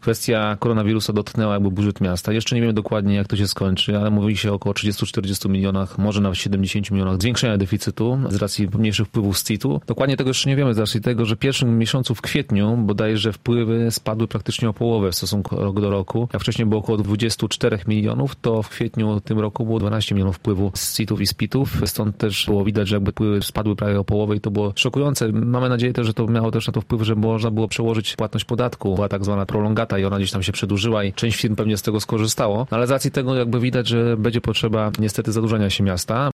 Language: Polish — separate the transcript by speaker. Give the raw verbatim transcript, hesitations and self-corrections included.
Speaker 1: kwestia koronawirusa dotknęła jakby budżet miasta. Jeszcze nie wiemy dokładnie, jak to się skończy, ale mówi się o około trzydziestu do czterdziestu milionach, może nawet siedemdziesięciu milionach zwiększenia deficytu z racji mniejszych wpływów z C I T-u. Dokładnie tego jeszcze nie wiemy z racji tego, że w pierwszym miesiącu w kwietniu bodajże wpływy spadły praktycznie o połowę w stosunku rok do roku. Jak wcześniej było około dwudziestu czterech milionów, to w kwietniu tym roku było dwanaście milionów wpływu z C I T-ów i z P I T-ów. Stąd też było widać, że jakby wpływy spadły prawie o połowę i to było szokujące. Mamy nadzieję też, że to miało też na to wpływ, że można było przełożyć płatność podatku. Była tak zwana prolongata i ona gdzieś tam się przedłużyła i część firm pewnie z tego skorzystało. Ale z racji tego jakby widać, że będzie potrzeba niestety zadłużenia się miasta.